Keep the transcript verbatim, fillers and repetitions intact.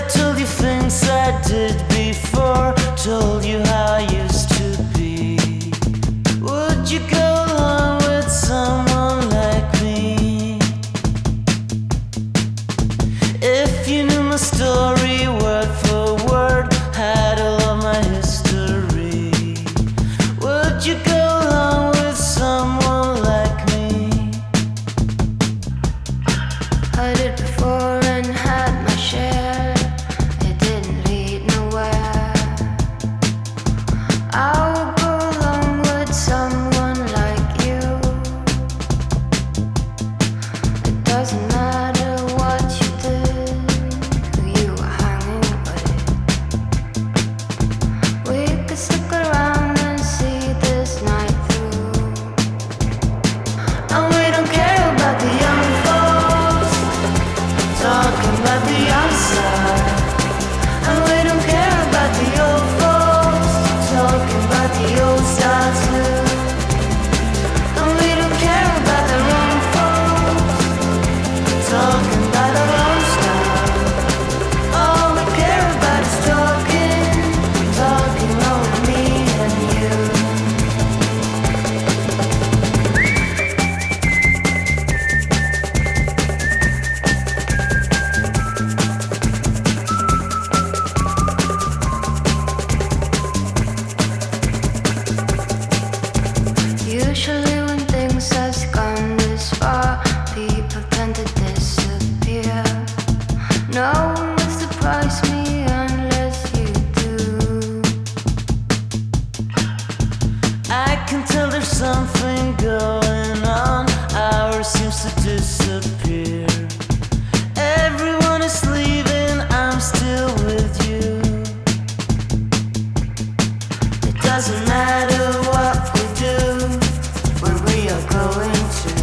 told you things I did before, told you how I used to be. Would you go along with someone like me? If you knew my story word for word, had all of my history, would you go along with someone like me? I did before and had my share. It didn't lead nowhere. I would go along with someone like you. It doesn't matter what you did, who you were hanging with. We could stick around and see this night through. And we don't care about the young folks talking about the outside, and we don't care about the old folks talking about the old style too. And we don't care about the wrong folks talking about our own style. All we care about is talking, talking over me and you. Usually when things have gone this far, people tend to disappear. No one will surprise me unless you do. I can tell there's something going on. Ours seems to disappear. Everyone is leaving, I'm still with you. It doesn't matter what we do, where we are going to.